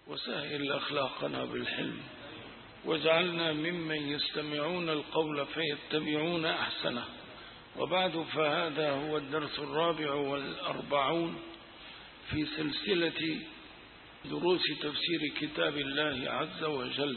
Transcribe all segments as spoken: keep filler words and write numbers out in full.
وسهل أخلاقنا بالحلم، واجعلنا ممن يستمعون القول فيتبعون أحسنه. وبعد، فهذا هو الدرس الرابع والأربعون في سلسلة دروس تفسير كتاب الله عز وجل.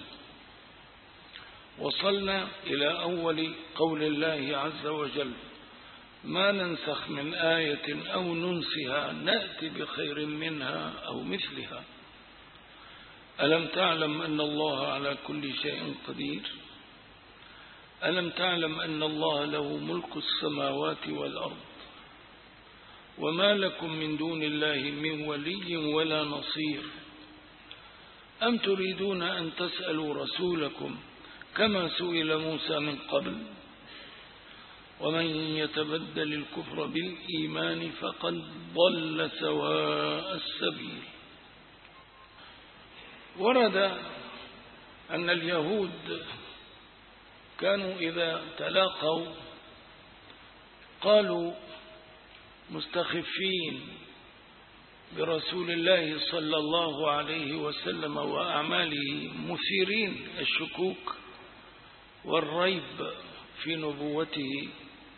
وصلنا إلى أول قول الله عز وجل: ما ننسخ من آية أو ننسها نأتي بخير منها أو مثلها. ألم تعلم أن الله على كل شيء قدير؟ ألم تعلم أن الله له ملك السماوات والأرض، وما لكم من دون الله من ولي ولا نصير؟ أم تريدون أن تسألوا رسولكم كما سئل موسى من قبل؟ ومن يتبدل الكفر بالإيمان فقد ضل سواء السبيل. ورد أن اليهود كانوا إذا تلاقوا قالوا مستخفين برسول الله صلى الله عليه وسلم وأعماله، مثيرين الشكوك والريب في نبوته.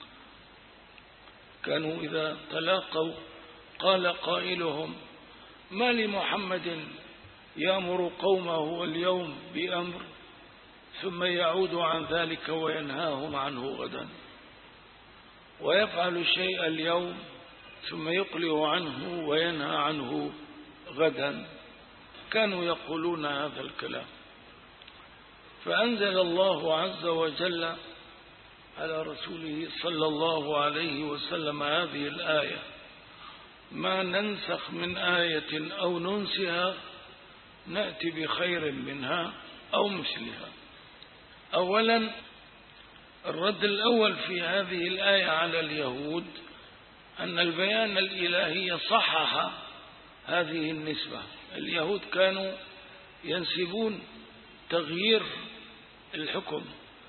كانوا إذا تلاقوا قال قائلهم: ما لمحمد يأمر قومه اليوم بأمر ثم يعود عن ذلك وينهاهم عنه غدا، ويفعل الشيء اليوم ثم يقلع عنه وينهى عنه غدا. كانوا يقولون هذا الكلام، فأنزل الله عز وجل على رسوله صلى الله عليه وسلم هذه الآية: ما ننسخ من آية أو ننسها نأتي بخير منها أو مثلها. أولا، الرد الأول في هذه الآية على اليهود أن البيان الإلهي صحح هذه النسبة. اليهود كانوا ينسبون تغيير الحكم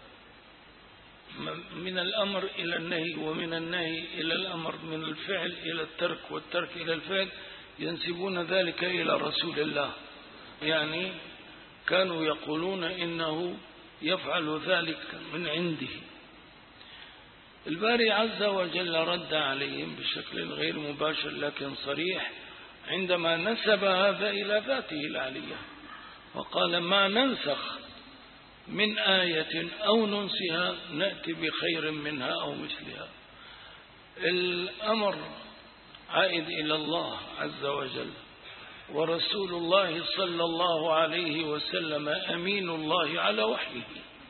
من الأمر إلى النهي، ومن النهي إلى الأمر، من الفعل إلى الترك، والترك إلى الفعل، ينسبون ذلك إلى رسول الله. يعني كانوا يقولون إنه يفعل ذلك من عنده. الباري عز وجل رد عليهم بشكل غير مباشر لكن صريح عندما نسب هذا إلى ذاته العلية، وقال: ما ننسخ من آية أو ننسها نأتي بخير منها أو مثلها. الأمر عائد إلى الله عز وجل، ورسول الله صلى الله عليه وسلم أمين الله على وحيه،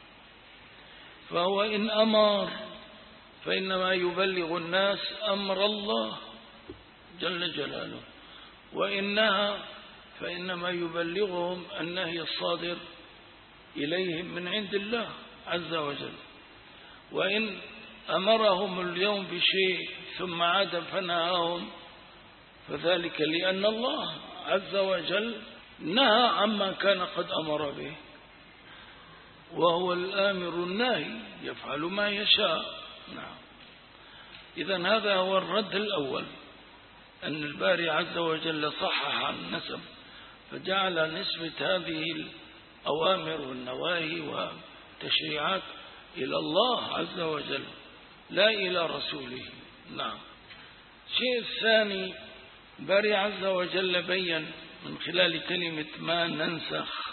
فهو إن أمر فإنما يبلغ الناس أمر الله جل جلاله، وإن نهى فإنما يبلغهم النهي الصادر إليهم من عند الله عز وجل. وإن أمرهم اليوم بشيء ثم عاد فنهاهم فذلك لأن الله عز وجل نهى عما كان قد أمر به، وهو الآمر الناهي يفعل ما يشاء. نعم. إذن هذا هو الرد الأول، أن الباري عز وجل صحح النسب، فجعل نسبة هذه الأوامر والنواهي والتشريعات إلى الله عز وجل لا إلى رسوله. نعم. الشيء الثاني، الباري عز وجل بين من خلال كلمة ما ننسخ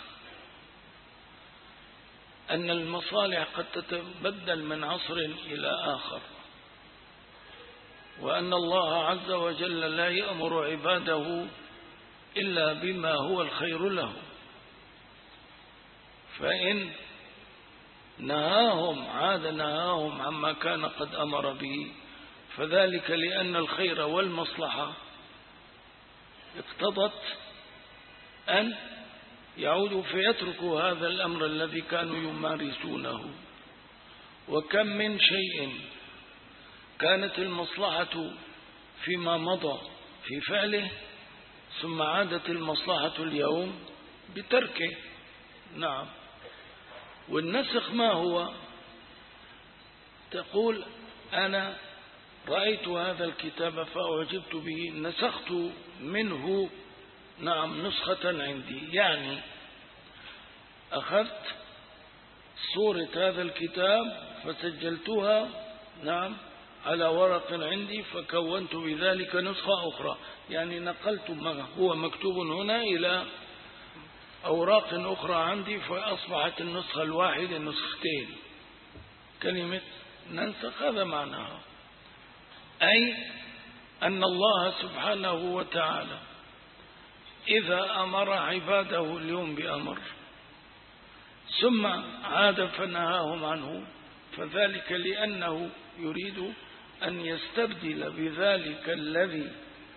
أن المصالح قد تتبدل من عصر إلى آخر، وأن الله عز وجل لا يأمر عباده إلا بما هو الخير له، فإن نهاهم عاد نهاهم عما كان قد أمر به، فذلك لأن الخير والمصلحة اقتضت أن يعودوا فيتركوا هذا الأمر الذي كانوا يمارسونه. وكم من شيء كانت المصلحة فيما مضى في فعله ثم عادت المصلحة اليوم بتركه. نعم. والنسخ ما هو؟ تقول: أنا رأيت هذا الكتاب فأعجبت به، نسخت منه نعم نسخة عندي، يعني أخذت صورة هذا الكتاب فسجلتها نعم على ورق عندي، فكونت بذلك نسخة أخرى، يعني نقلت ما هو مكتوب هنا إلى أوراق أخرى عندي، فأصبحت النسخة الواحدة نسختين. كلمة ننسخ هذا معناها، أي أن الله سبحانه وتعالى إذا أمر عباده اليوم بأمر ثم عاد فنهاهم عنه، فذلك لأنه يريد أن يستبدل بذلك الذي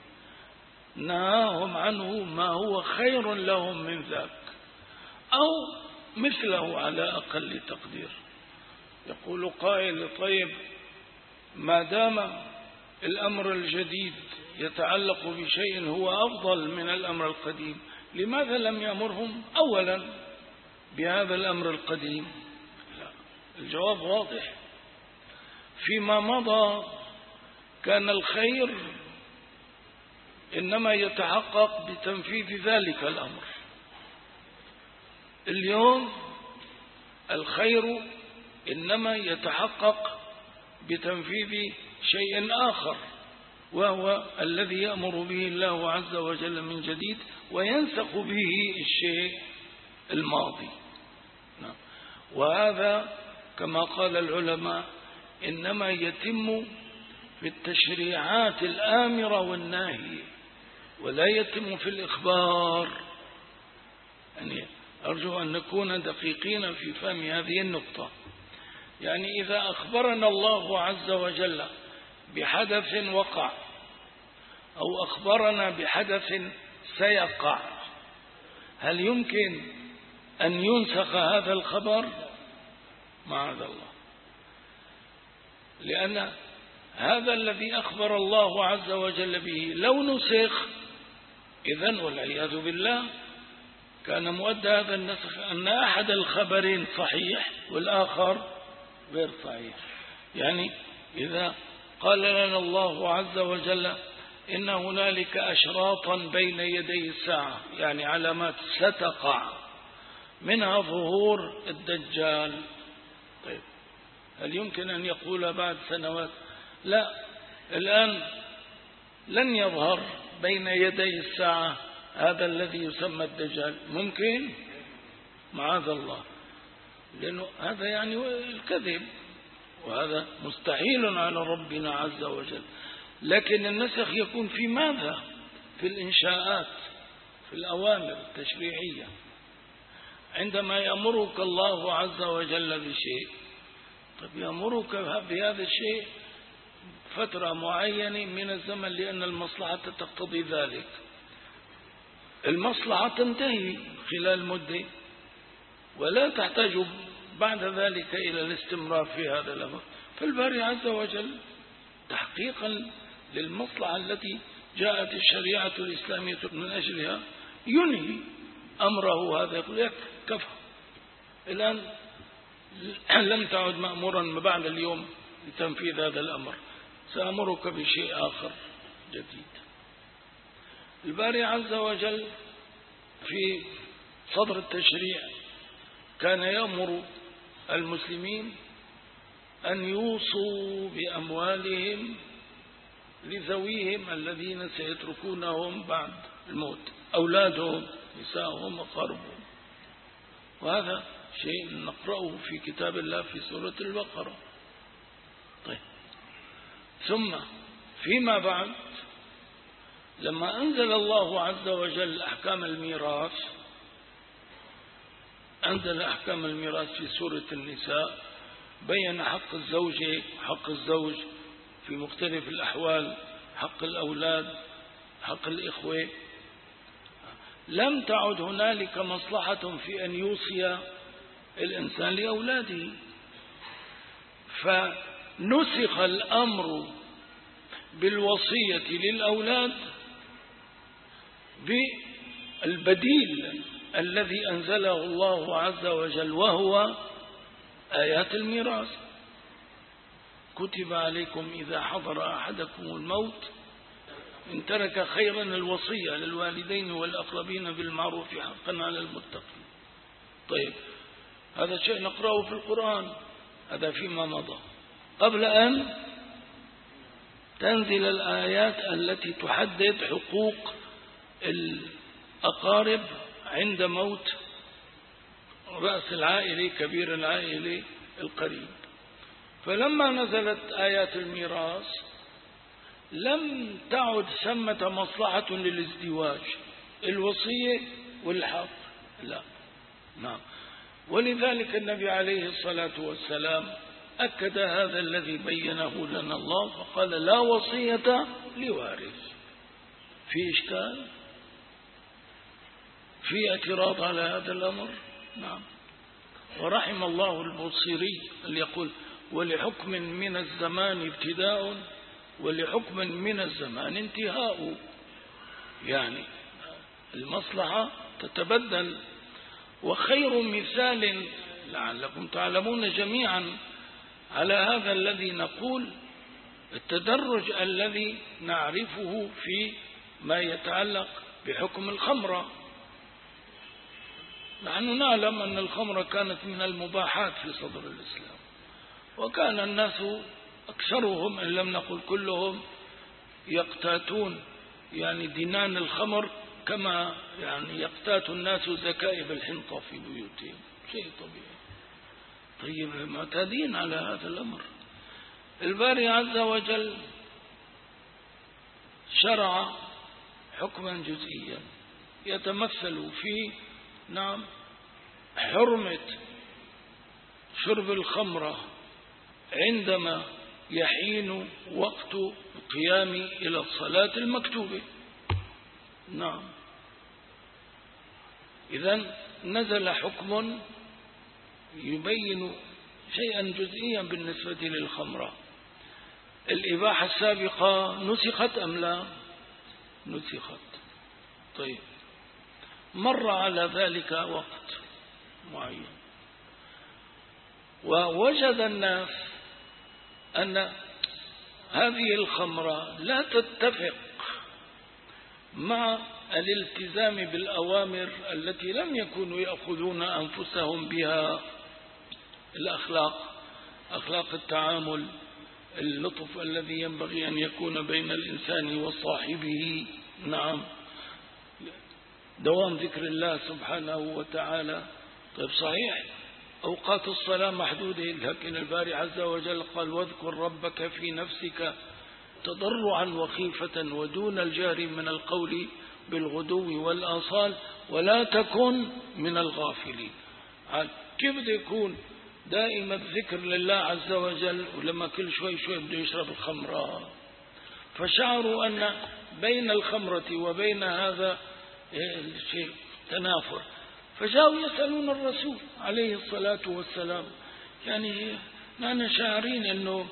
نهاهم عنه ما هو خير لهم من ذاك أو مثله على أقل تقدير. يقول قائل طيب ما دام الأمر الجديد يتعلق بشيء هو أفضل من الأمر القديم، لماذا لم يأمرهم أولا بهذا الأمر القديم؟ لا، الجواب واضح. فيما مضى كان الخير إنما يتحقق بتنفيذ ذلك الأمر. اليوم الخير إنما يتحقق بتنفيذ شيء آخر، وهو الذي يأمر به الله عز وجل من جديد وينسخ به الشيء الماضي. وهذا كما قال العلماء إنما يتم في التشريعات الآمرة والناهية، ولا يتم في الإخبار. يعني أرجو أن نكون دقيقين في فهم هذه النقطة. يعني إذا أخبرنا الله عز وجل بحدث وقع أو أخبرنا بحدث سيقع، هل يمكن أن ينسخ هذا الخبر؟ معاذ الله، لأن هذا الذي أخبر الله عز وجل به لو نسخ إذن والعياذ بالله كان مؤدى هذا النسخ أن أحد الخبرين صحيح والآخر غير صحيح. يعني إذا قال لنا الله عز وجل إن هنالك أشراطا بين يدي الساعة، يعني علامات ستقع منها ظهور الدجال، طيب هل يمكن أن يقول بعد سنوات لا الآن لن يظهر بين يدي الساعة هذا الذي يسمى الدجال؟ ممكن؟ معاذ الله، لأنه هذا يعني الكذب، وهذا مستحيل على ربنا عز وجل. لكن النسخ يكون في ماذا؟ في الإنشاءات، في الأوامر التشريعية. عندما يأمرك الله عز وجل بشيء، طب يأمرك بهذا الشيء فترة معينة من الزمن لأن المصلحة تقتضي ذلك، المصلحة تنتهي خلال مدة ولا تحتاج بعد ذلك إلى الاستمرار في هذا الأمر. فالباري عز وجل تحقيقا للمصلحة التي جاءت الشريعة الإسلامية من أجلها ينهي أمره هذا، يقول لك كفى الآن لم تعد مأمورا بعد اليوم لتنفيذ هذا الأمر، سأمرك بشيء آخر جديد. الباري عز وجل في صدر التشريع كان يأمر المسلمين أن يوصوا بأموالهم لذويهم الذين سيتركونهم بعد الموت، أولادهم، نساءهم، وقربهم. وهذا شيء نقرأه في كتاب الله في سورة البقرة. طيب ثم فيما بعد لما أنزل الله عز وجل أحكام الميراث، أنزل أحكام الميراث في سورة النساء، بين حق الزوجة، حق الزوج في مختلف الأحوال، حق الأولاد، حق الإخوة. لم تعد هنالك مصلحة في أن يوصي الإنسان لأولاده، فنسخ الأمر بالوصية للأولاد بالبديل الذي أنزله الله عز وجل، وهو آيات الميراث. كتب عليكم إذا حضر أحدكم الموت إن ترك خيرا الوصية للوالدين والأقربين بالمعروف حقا على المتقين. طيب هذا شيء نقرأه في القرآن، هذا فيما مضى قبل أن تنزل الآيات التي تحدد حقوق الأقارب عند موت رأس العائلة كبير العائلة القريب. فلما نزلت آيات الميراث لم تعد ثمة مصلحة للازدواج، الوصية والحق لا. نعم. ولذلك النبي عليه الصلاة والسلام أكد هذا الذي بينه لنا الله فقال لا وصية لوارث. في إشكال؟ في اعتراض على هذا الأمر؟ نعم. ورحم الله البوصيري اللي يقول ولحكم من الزمان ابتداء ولحكم من الزمان انتهاء، يعني المصلحة تتبدل. وخير مثال لعلكم تعلمون جميعا على هذا الذي نقول التدرج الذي نعرفه في ما يتعلق بحكم الخمرة. نحن نعلم أن الخمرة كانت من المباحات في صدر الإسلام، وكان الناس أكثرهم إن لم نقل كلهم يقتاتون يعني دنان الخمر كما يعني يقتات الناس زكائب الحنطة في بيوتهم، شيء طبيعي. طيب معتادين على هذا الأمر. الباري عز وجل شرع حكما جزئيا يتمثل في نعم حرمة شرب الخمرة عندما يحين وقت القيام إلى الصلاة المكتوبة. نعم. إذن نزل حكم يبين شيئا جزئيا بالنسبة للخمرة. الإباحة السابقة نسخت أم لا؟ نسخت. طيب مر على ذلك وقت معين ووجد الناس أن هذه الخمرة لا تتفق مع الالتزام بالأوامر التي لم يكونوا يأخذون أنفسهم بها، الأخلاق، أخلاق التعامل، اللطف الذي ينبغي أن يكون بين الإنسان وصاحبه. نعم. دوام ذكر الله سبحانه وتعالى. طيب صحيح أوقات الصلاة محدودة، لكن الباري عز وجل قال واذكر ربك في نفسك تضرعا وخيفة ودون الجهر من القول بالغدو والآصال ولا تكن من الغافلين. كيف بده يكون دائما ذكر لله عز وجل ولما كل شوي شوي بده يشرب الخمرة؟ فشعروا أن بين الخمرة وبين هذا الشيء تنافر، فجاءوا يسألون الرسول عليه الصلاة والسلام. يعني نحن شاعرين أنه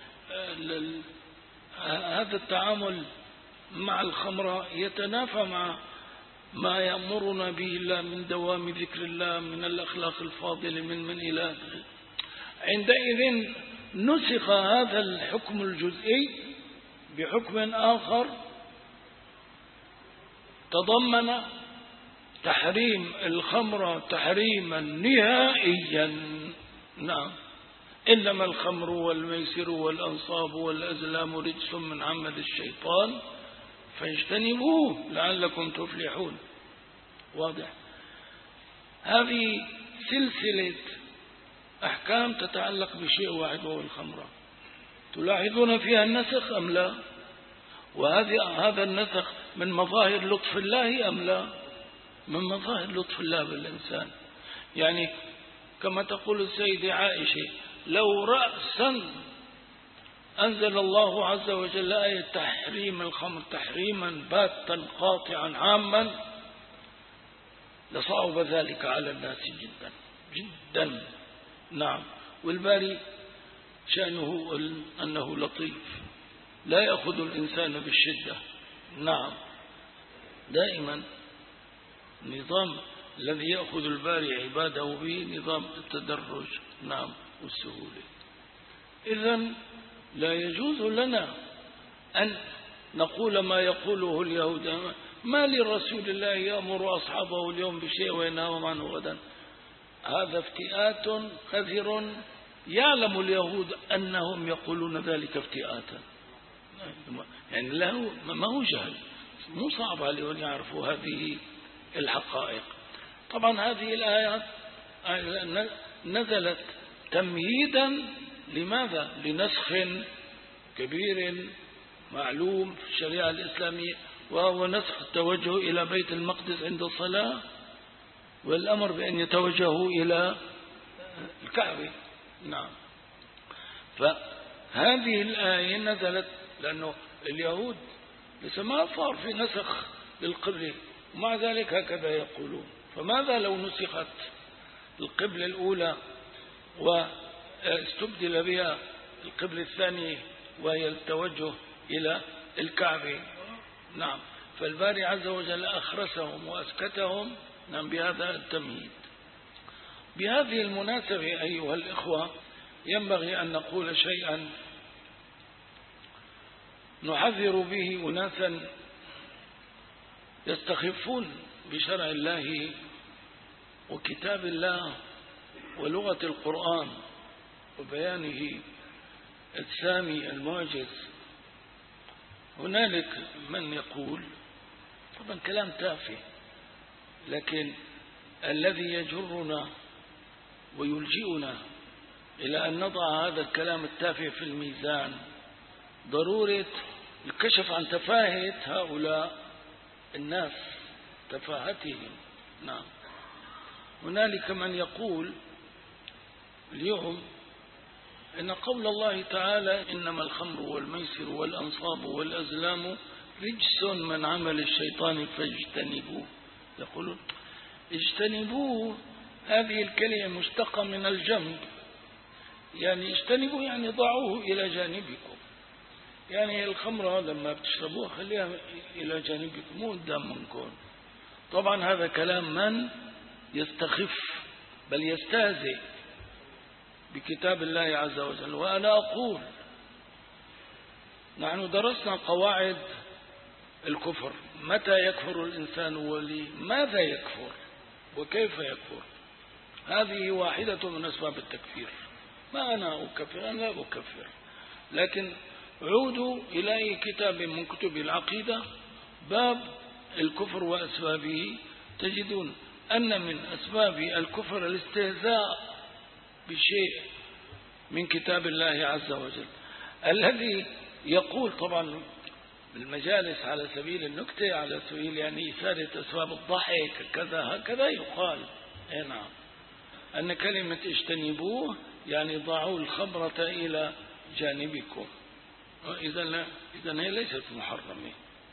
هذا التعامل مع الخمرة يتنافى مع ما يأمرنا به الله من دوام ذكر الله، من الأخلاق الفاضلة، من من إلى. عندئذ نسخ هذا الحكم الجزئي بحكم آخر تضمن تحريم الخمر تحريما نهائيا. نعم. إنما الخمر والميسر والأنصاب والأزلام رجس من عمل الشيطان فاجتنبوه لعلكم تفلحون. واضح. هذه سلسلة أحكام تتعلق بشيء واحد وهو الخمرة. تلاحظون فيها النسخ أم لا؟ وهذا هذا النسخ من مظاهر لطف الله أم لا؟ من مظاهر لطف الله بالإنسان. يعني كما تقول السيدة عائشة لو رأسا أنزل الله عز وجل آية تحريم الخمر تحريما باتا قاطعا عاما لصعب ذلك على الناس جدا جدا. نعم. والباري شأنه أنه لطيف لا يأخذ الإنسان بالشدة. نعم. دائما النظام الذي يأخذ الباري عباده به نظام التدرج. نعم. والسهولة. إذن لا يجوز لنا أن نقول ما يقوله اليهود. ما لرسول الله يأمر أصحابه اليوم بشيء وينهاهم عنه غدا؟ هذا افتئات كثير، يعلم اليهود أنهم يقولون ذلك افتئاتا، يعني له ما هو جهل، مو صعب عليهم أن يعرفوا هذه الحقائق. طبعا هذه الآيات نزلت تمهيدا لماذا؟ لنسخ كبير معلوم في الشريعة الإسلامية، وهو نسخ التوجه إلى بيت المقدس عند الصلاة، والأمر بأن يتوجهوا إلى الكعبة. نعم. فهذه الآية نزلت لأنه اليهود لسه ما صار في نسخ للقبلة، ومع ذلك هكذا يقولون. فماذا لو نسخت القبلة الأولى واستبدل بها القبلة الثانية وهي التوجه إلى الكعبة؟ نعم. فالباري عز وجل أخرسهم وأسكتهم نعم بهذا التمهيد. بهذه المناسبة أيها الإخوة ينبغي أن نقول شيئا نحذر به أناسا يستخفون بشرع الله وكتاب الله ولغة القرآن وبيانه السامي المعجز. هنالك من يقول، طبعا كلام تافه، لكن الذي يجرنا ويلجئنا إلى أن نضع هذا الكلام التافه في الميزان ضرورة الكشف عن تفاهة هؤلاء الناس، تفاهتهم. نعم. هنالك من يقول اليوم إن قول الله تعالى إنما الخمر والميسر والأنصاب والأزلام رجس من عمل الشيطان فاجتنبوه، يقولون اجتنبوه، هذه الكلمة مشتقة من الجنب، يعني اجتنبوه يعني ضعوه إلى جانبكم، يعني الخمرة لما بتشربوها خليها إلى جانبكم مو قدام منكم. طبعا هذا كلام من يستخف بل يستهزئ بكتاب الله عز وجل. وأنا أقول نحن درسنا قواعد الكفر، متى يكفر الإنسان ولماذا يكفر وكيف يكفر. هذه واحدة من أسباب التكفير. ما أنا أكفر، أنا لا أكفر، لكن عودوا إلى أي كتاب من كتب العقيدة باب الكفر وأسبابه، تجدون أن من أسباب الكفر الاستهزاء بشيء من كتاب الله عز وجل. الذي يقول طبعا المجالس على سبيل النكتة، على سبيل يعني إثارة أسباب الضحك كذا هكذا يقال نعم أن كلمة اجتنبوه يعني ضعوا الخمرة إلى جانبكم، إذا إذا هي ليست محرمة.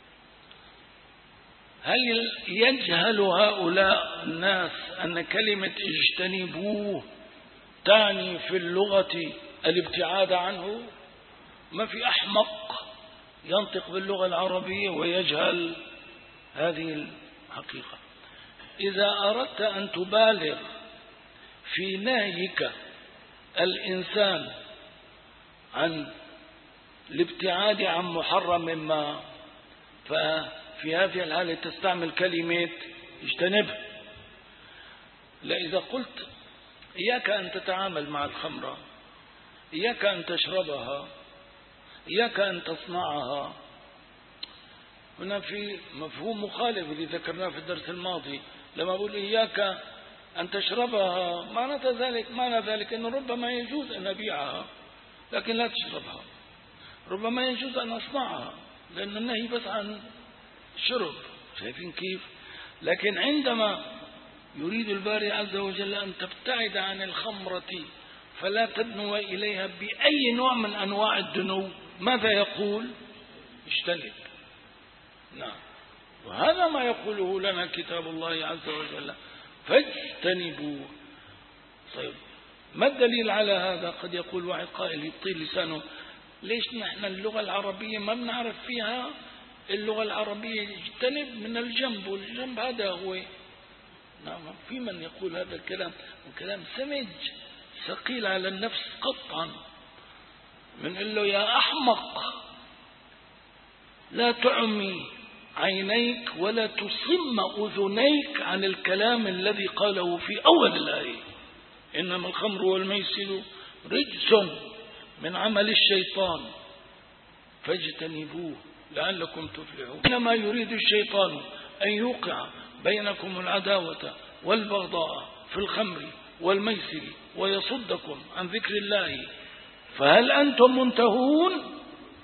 هل يجهل هؤلاء الناس أن كلمة اجتنبوه تعني في اللغة الابتعاد عنه؟ ما في أحمق ينطق باللغة العربية ويجهل هذه الحقيقة. إذا أردت أن تبالغ في نهيك الإنسان عن الابتعاد عن محرم ما، ففي هذه الحالة تستعمل كلمة اجتنبه. لا، إذا قلت إياك أن تتعامل مع الخمرة، إياك أن تشربها، إياك أن تصنعها، هنا في مفهوم مخالف اللي ذكرناه في الدرس الماضي. لما أقول إياك أن تشربها معنى ذلك معنى ذلك أنه ربما يجوز أن أبيعها لكن لا تشربها، ربما يجوز أن أصنعها لأن النهي بس عن الشرب. شايفين كيف؟ لكن عندما يريد الباري عز وجل أن تبتعد عن الخمرة فلا تدنو إليها بأي نوع من أنواع الدنو، ماذا يقول؟ اجتنب. نعم. وهذا ما يقوله لنا كتاب الله عز وجل، فاجتنبوه. طيب ما الدليل على هذا؟ قد يقول واحد قائل يطيل لسانه، ليش نحن اللغة العربية ما بنعرف فيها؟ اللغة العربية اجتنب من الجنب، والجنب هذا هو. نعم، في من يقول هذا الكلام، وكلام سمج ثقيل على النفس قطعا. من قال له يا أحمق، لا تعمي عينيك ولا تصم أذنيك عن الكلام الذي قاله في أول الآية: إنما الخمر والميسر رجس من عمل الشيطان فاجتنبوه لعلكم تفلحون. إنما يريد الشيطان أن يوقع بينكم العداوة والبغضاء في الخمر والميسر ويصدكم عن ذكر الله فهل أنتم منتهون؟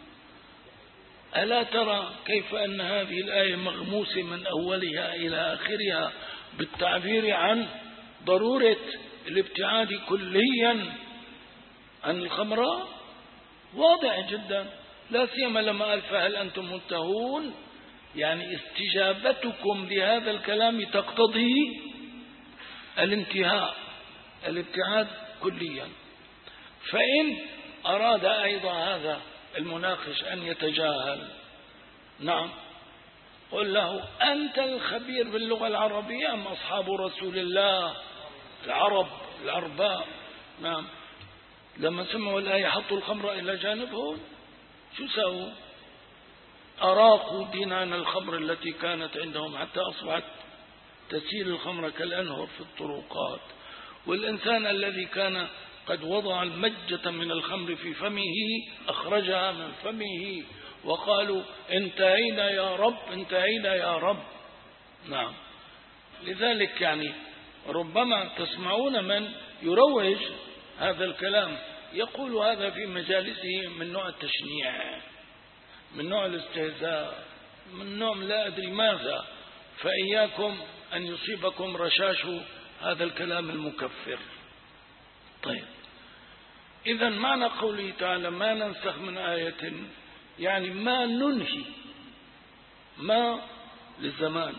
ألا ترى كيف أن هذه الآية مغموسة من أولها إلى آخرها بالتعبير عن ضرورة الابتعاد كليا عن الخمر؟ واضح جدا، لا سيما لما قال فهل أنتم منتهون، يعني استجابتكم لهذا الكلام تقتضي الانتهاء، الابتعاد كليا. فإن أراد أيضا هذا المناقش أن يتجاهل، نعم، قل له أنت الخبير باللغة العربية أم أصحاب رسول الله العرب العرباء؟ نعم، لما سمعوا الآية حطوا الخمر إلى جانبهم، شو سووا؟ أراقوا دينان الخمر التي كانت عندهم حتى أصبحت تسيل الخمر كالأنهر في الطرقات. والإنسان الذي كان قد وضع المجة من الخمر في فمه أخرجها من فمه وقالوا انتهينا يا رب انتهينا يا رب. نعم، لذلك يعني ربما تسمعون من يروج هذا الكلام يقول هذا في مجالسه من نوع التشنيع، من نوع الاستهزاء، من نوع لا أدري ماذا، فإياكم أن يصيبكم رشاش هذا الكلام المكفر. طيب، إذا معنى قوله تعالى ما ننسخ من آية يعني ما ننهي، ما للزمان،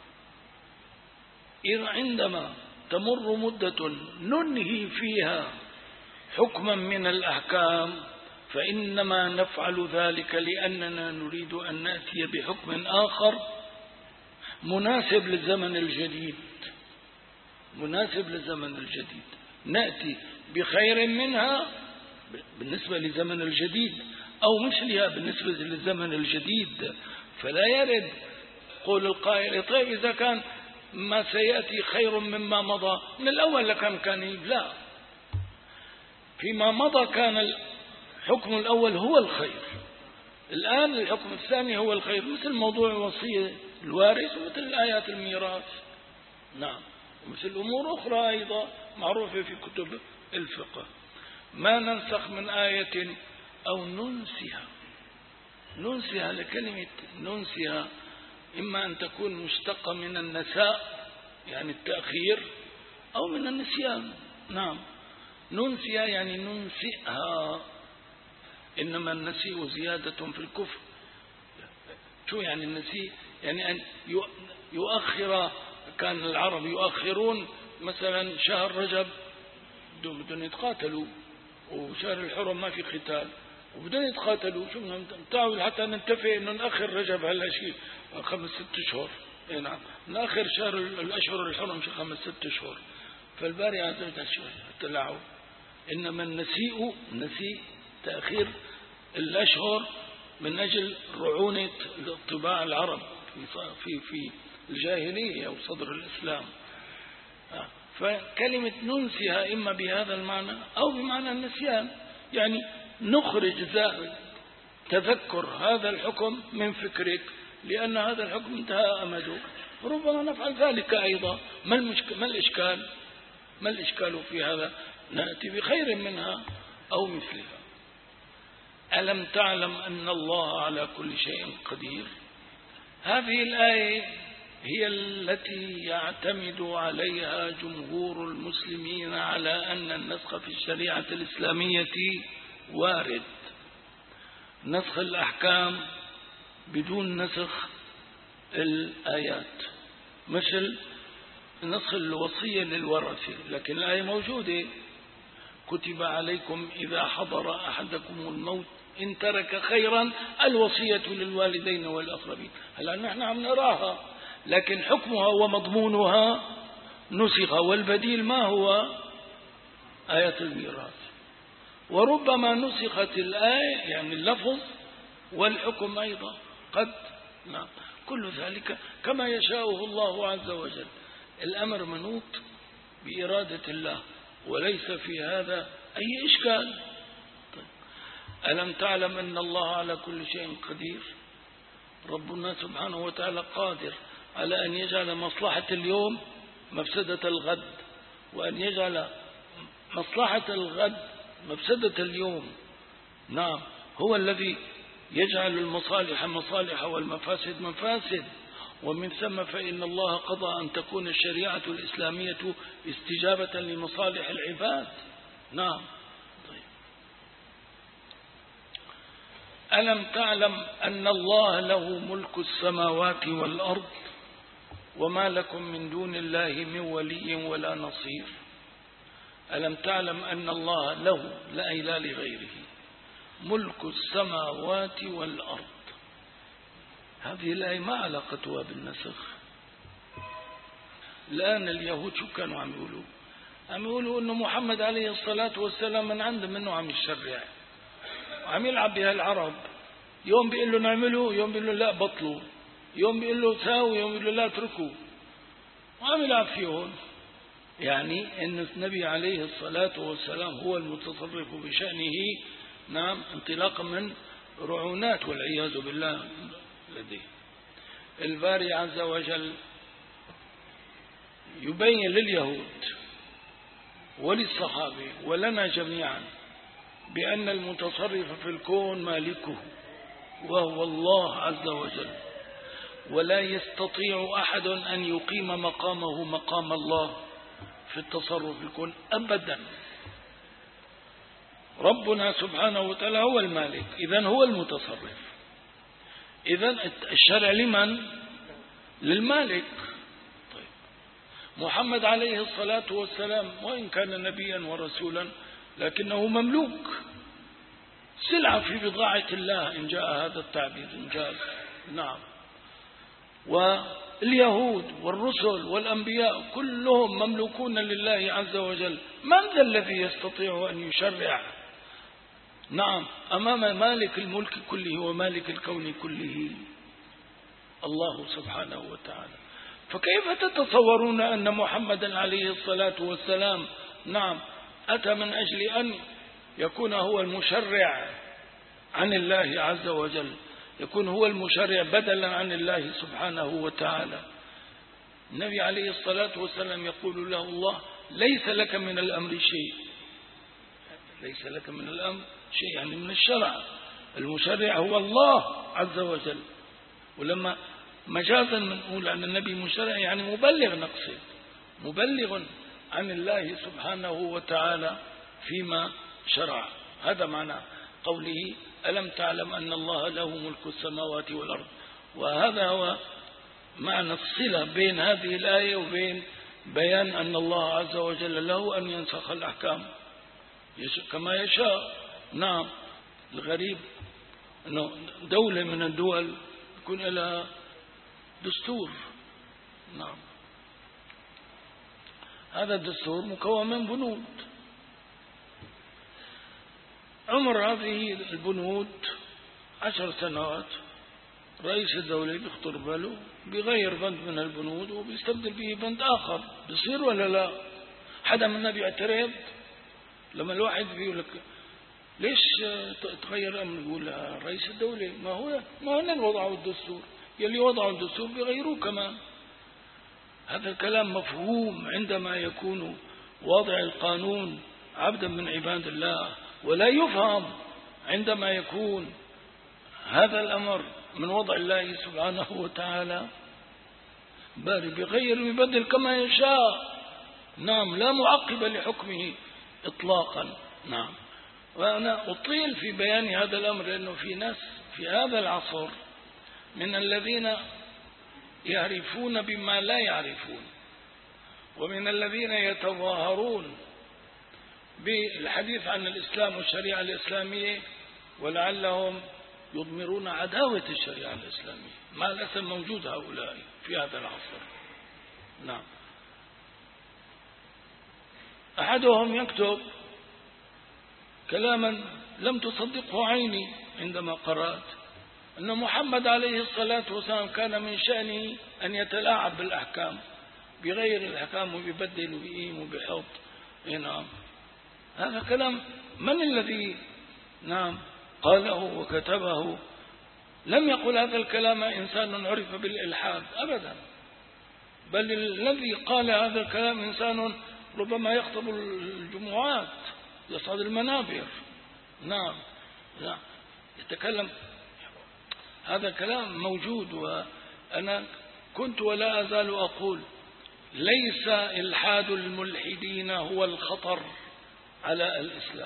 إذ عندما تمر مدة ننهي فيها حكما من الأحكام فإنما نفعل ذلك لأننا نريد أن نأتي بحكم آخر مناسب للزمن الجديد، مناسب للزمن الجديد، نأتي بخير منها بالنسبة للزمن الجديد أو مثلها بالنسبة للزمن الجديد. فلا يرد قول القائل طيب إذا كان ما سيأتي خير مما مضى من الأول لكان كان لا، فيما مضى كان الحكم الأول هو الخير، الآن الحكم الثاني هو الخير، مثل موضوع وصية الوارث ومثل الآيات الميراث. نعم، ومثل أمور أخرى أيضا معروفة في كتب الفقه. ما ننسخ من آية أو ننسها، ننسها لكلمة ننسها إما أن تكون مشتقة من النساء يعني التأخير أو من النسيان. نعم، ننسها يعني ننسئها، إنما النسيء زيادة في الكفر. شو يعني النسيء؟ يعني أن يؤخر، كان العرب يؤخرون مثلا شهر رجب بدون يتقاتلوا، وشهر الحرم ما في قتال وبدون يتقاتلوا، شو نتعاون حتى نتفق انه نأخر رجب هلا شيء خمس ست اشهر. اي نعم، نأخر شهر الاشهر الحرم شي خمس ست اشهر. فالباري عزمت شوي تلعوا، انما النسيء نسيء تأخير الاشهر من اجل رعونة طباع العرب في في الجاهلية او صدر الاسلام. فكلمة ننسها إما بهذا المعنى أو بمعنى النسيان، يعني نخرج تذكر هذا الحكم من فكرك لأن هذا الحكم انتهى أمده، ربما نفعل ذلك أيضا. ما المشكلة؟ ما الإشكال؟ ما الإشكال في هذا؟ نأتي بخير منها أو مثلها. ألم تعلم أن الله على كل شيء قدير؟ هذه الآية هي التي يعتمد عليها جمهور المسلمين على أن النسخ في الشريعة الإسلامية وارد، نسخ الأحكام بدون نسخ الآيات، مثل نسخ الوصية للورثة، لكن الآية موجودة: كتب عليكم إذا حضر أحدكم الموت إن ترك خيرا الوصية للوالدين والأقربين. هلا نحن عم نراها، لكن حكمها ومضمونها نسخ، والبديل ما هو؟ آية الميراث. وربما نسخت الآية يعني اللفظ والحكم أيضا، قد نعم كل ذلك كما يشاءه الله عز وجل. الأمر منوط بإرادة الله وليس في هذا أي إشكال. طيب. ألم تعلم أن الله على كل شيء قدير؟ ربنا سبحانه وتعالى قادر على أن يجعل مصلحة اليوم مفسدة الغد، وأن يجعل مصلحة الغد مفسدة اليوم. نعم هو الذي يجعل المصالح مصالح والمفاسد مفاسد، ومن ثم فإن الله قضى أن تكون الشريعة الإسلامية استجابة لمصالح العباد. نعم. طيب. ألم تعلم أن الله له ملك السماوات والأرض وما لكم من دون الله من ولي ولا نصير؟ ألم تعلم أن الله له لا إله لغيره ملك السماوات والأرض. هذه الآية ما علاقتها بالنسخ. الآن اليهود شو كانوا عم يقولوا؟ عم يقولوا أنه محمد عليه الصلاة والسلام من عنده منه عم يشرع، عم يلعب بها العرب. يوم بيقول له نعمله، يوم بيقول له لا بطلوا، يوم بيقول له ساوي، يوم بيقول له لا اتركوا، وعم يلعب فيهم. يعني أن النبي عليه الصلاة والسلام هو المتصرف بشأنه. نعم انطلاقا من رعونات والعياذ بالله لديه. الباري عز وجل يبين لليهود وللصحابة ولنا جميعا بأن المتصرف في الكون مالكه وهو الله عز وجل، ولا يستطيع أحد أن يقيم مقامه مقام الله في التصرف في الكون أبدا. ربنا سبحانه وتعالى هو المالك، إذن هو المتصرف. إذن الشرع لمن؟ للمالك. طيب. محمد عليه الصلاة والسلام وإن كان نبيا ورسولا لكنه مملوك، سلعة في بضاعة الله إن جاء هذا التعبير إنجاز. نعم. واليهود والرسل والأنبياء كلهم مملوكون لله عز وجل. من ذا الذي يستطيع أن يشرع؟ نعم أمام مالك الملك كله ومالك الكون كله الله سبحانه وتعالى. فكيف تتصورون أن محمدا عليه الصلاة والسلام نعم أتى من أجل أن يكون هو المشرع عن الله عز وجل، يكون هو المشرع بدلا عن الله سبحانه وتعالى. النبي عليه الصلاة والسلام يقول له الله ليس لك من الأمر شيء، ليس لك من الأمر شيء يعني من الشرع. المشرع هو الله عز وجل. ولما مجازا نقول عن النبي مشرع يعني مبلغ، نقصد مبلغ عن الله سبحانه وتعالى فيما شرع. هذا معنى قوله ألم تعلم أن الله له ملك السماوات والأرض. وهذا هو معنى الصلة بين هذه الآية وبين بيان أن الله عز وجل له أن ينسخ الأحكام كما يشاء. نعم. الغريب أنه دولة من الدول يكون لها دستور. نعم. هذا الدستور مكون من بنود. عمر هذه البنود عشر سنوات. رئيس الدولة بيخطر باله بيغير بند من البنود وبيستبدل به بند آخر. بيصير ولا لا؟ حدا منا بيعترض لما الواحد بيقول لك ليش تغير الأمر؟ يقول رئيس الدولة ما هو ما هن وضعوا الدستور، يلي وضعوا الدستور بيغيروه كمان. هذا الكلام مفهوم عندما يكون واضع القانون عبدا من عباد الله، ولا يفهم عندما يكون هذا الأمر من وضع الله سبحانه وتعالى. باري بيغير ويبدل كما يشاء. نعم. لا معقب لحكمه إطلاقا. نعم. وأنا أطيل في بيان هذا الأمر لأنه في ناس في هذا العصر من الذين يعرفون بما لا يعرفون، ومن الذين يتظاهرون بالحديث عن الإسلام والشريعة الإسلامية ولعلهم يضمرون عداوة الشريعة الإسلامية. مع الأسف موجود هؤلاء في هذا العصر. نعم. أحدهم يكتب كلاما لم تصدقه عيني عندما قرأت. أن محمد عليه الصلاة والسلام كان من شأنه أن يتلاعب بالأحكام، بغير الأحكام وبيبدل وبيقيم وبيحط. نعم، هذا كلام من الذي نعم قاله وكتبه؟ لم يقل هذا الكلام إنسان عرف بالإلحاد أبدا، بل الذي قال هذا الكلام إنسان ربما يخطب الجمعات، يصعد المنابر. نعم، نعم، يتكلم. هذا كلام موجود، وأنا كنت ولا أزال أقول ليس إلحاد الملحدين هو الخطر على الإسلام،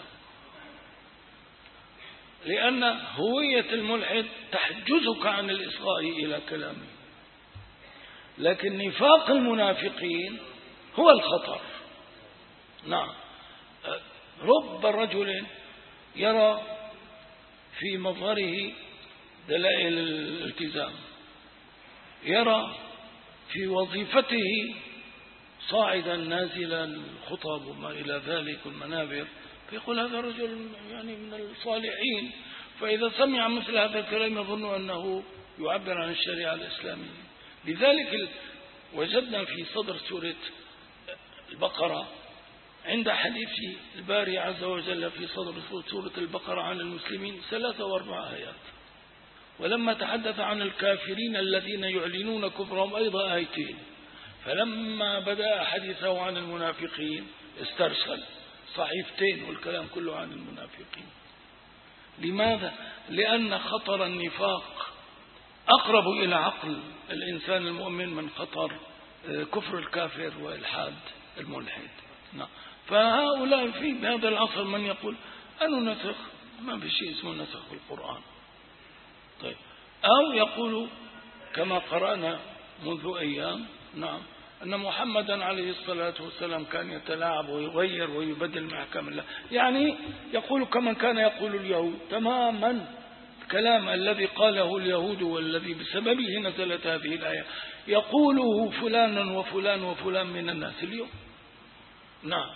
لأن هوية الملحد تحجزك عن الإصغاء إلى كلامه، لكن نفاق المنافقين هو الخطر. نعم، رب رجل يرى في مظهره دلائل الالتزام، يرى في وظيفته صاعدا نازلا الخطب وما إلى ذلك المنابر، فيقول هذا رجل يعني من الصالحين، فإذا سمع مثل هذا الكلام يظن أنه يعبر عن الشريعة الإسلامية. لذلك وجدنا في صدر سورة البقرة عند حديث الباري عز وجل في صدر سورة البقرة عن المسلمين ثلاثة وأربع آيات، ولما تحدث عن الكافرين الذين يعلنون كفرهم أيضا آيتين، فلما بدأ حديثه عن المنافقين استرسل صحيفتين والكلام كله عن المنافقين. لماذا؟ لأن خطر النفاق أقرب إلى عقل الإنسان المؤمن من خطر كفر الكافر وإلحاد الملحد. نعم. فهؤلاء في هذا العصر من يقول أنه نسخ، ما في شيء اسمه نسخ في القرآن. طيب، أو يقول كما قرأنا منذ أيام نعم أن محمدا عليه الصلاة والسلام كان يتلاعب ويغير ويبدل من أحكام الله، يعني يقول كما كان يقول اليهود تماما الكلام الذي قاله اليهود والذي بسببه نزلت هذه الآية يقوله فلان وفلان وفلان من الناس اليوم. نعم.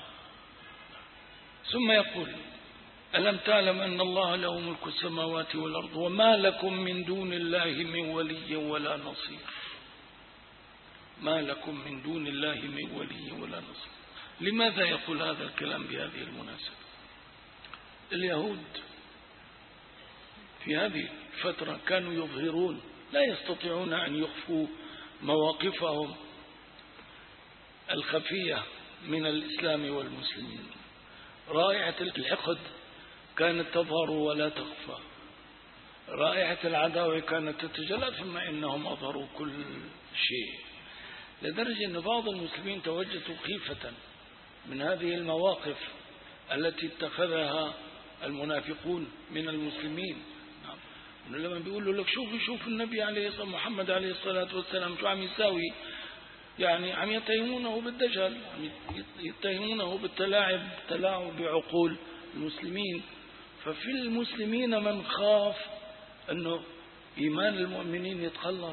ثم يقول ألم تعلم أن الله له ملك السماوات والأرض وما لكم من دون الله من ولي ولا نصير. ما لكم من دون الله من ولي ولا نصير. لماذا يقول هذا الكلام بهذه المناسبة؟ اليهود في هذه الفترة كانوا يظهرون، لا يستطيعون أن يخفوا مواقفهم الخفية من الإسلام والمسلمين. رائحة الحقد كانت تظهر ولا تخفى، رائحة العداوة كانت تتجلى، ثم إنهم أظهروا كل شيء، لدرجة أن بعض المسلمين توجسوا خيفة من هذه المواقف التي اتخذها المنافقون من المسلمين. نعم. لما بيقولوا لك شوف شوف النبي عليه الصلاة محمد عليه الصلاة والسلام شو عم يساوي، يعني عم يتهمونه بالدجل، عم يتهمونه بالتلاعب تلاعب بعقول المسلمين. ففي المسلمين من خاف أنه إيمان المؤمنين يتخلص،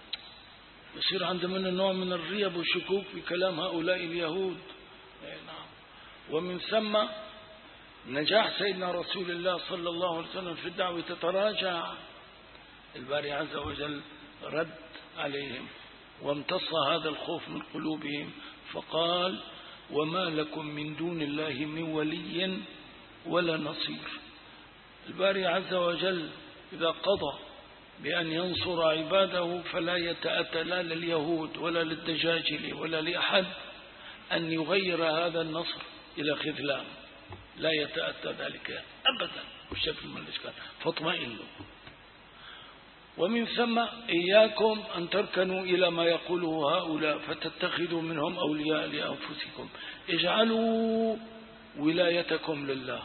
يصير عنده من نوع من الريب والشكوك في كلام هؤلاء اليهود. نعم. ومن ثم نجاح سيدنا رسول الله صلى الله عليه وسلم في الدعوة تتراجع. الباري عز وجل رد عليهم وامتص هذا الخوف من قلوبهم فقال وما لكم من دون الله من ولي ولا نصير. الباري عز وجل إذا قضى بأن ينصر عباده فلا يتأتى لا لليهود ولا للدجاجل ولا لأحد أن يغير هذا النصر إلى خذلان، لا يتأتى ذلك أبدا بشكل من الإشكال، فاطمئنوا. ومن ثم إياكم أن تركنوا إلى ما يقوله هؤلاء فتتخذوا منهم أولياء لأنفسكم، اجعلوا ولايتكم لله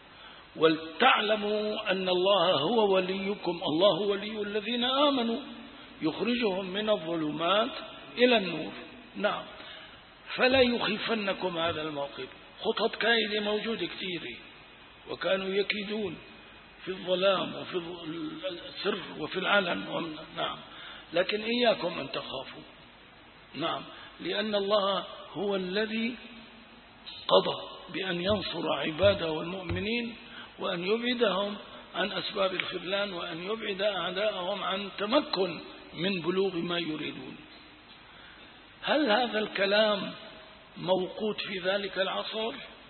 ولتعلموا أن الله هو وليكم، الله ولي الذين آمنوا يخرجهم من الظلمات إلى النور. نعم. فلا يخيفنكم هذا الموقف. خطط كائدة موجودة كثيرة، وكانوا يكيدون في الظلام وفي السر وفي العلن. نعم. لكن إياكم أن تخافوا. نعم. لأن الله هو الذي قضى بأن ينصر عباده والمؤمنين وأن يبعدهم عن أسباب الخذلان وأن يبعد أعداءهم عن تمكن من بلوغ ما يريدون. هل هذا الكلام موقوت في ذلك العصر؟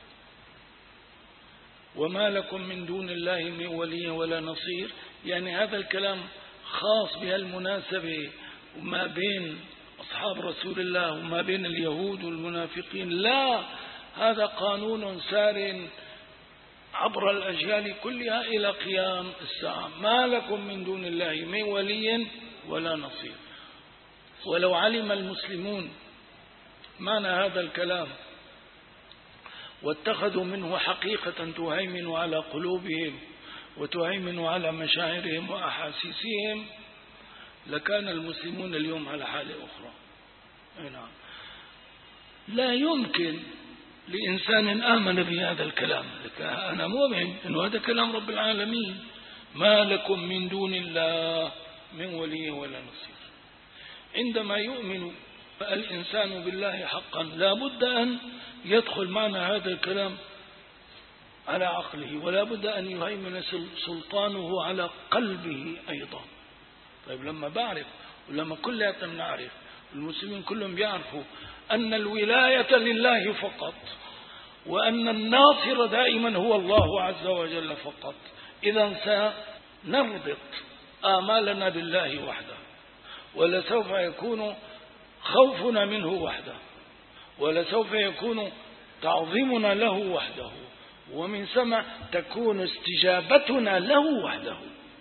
وما لكم من دون الله من ولي ولا نصير، يعني هذا الكلام خاص بهالمناسبة وما بين أصحاب رسول الله وما بين اليهود والمنافقين؟ لا، هذا قانون سار عبر الأجيال كلها إلى قيام الساعة. ما لكم من دون الله من ولي ولا نصير. ولو علم المسلمون معنى هذا الكلام واتخذوا منه حقيقة تهيمن على قلوبهم وتهيمن على مشاعرهم وأحاسيسهم لكان المسلمون اليوم على حالة أخرى. نعم. لا يمكن لإنسان آمن بهذا الكلام، أنا مؤمن أنه هذا كلام رب العالمين، ما لكم من دون الله من ولي ولا نصير. عندما يؤمن الإنسان بالله حقا لا بد أن يدخل معنى هذا الكلام على عقله، ولا بد أن يهيمن سلطانه على قلبه أيضا. طيب لما بعرف ولما كلنا نعرف، المسلمين كلهم بيعرفوا أن الولاية لله فقط، وأن الناصر دائما هو الله عز وجل فقط، إذا سنربط آمالنا بالله وحده، ولسوف يكون خوفنا منه وحده، ولسوف يكون تعظيمنا له وحده، ومن ثم تكون استجابتنا له وحده.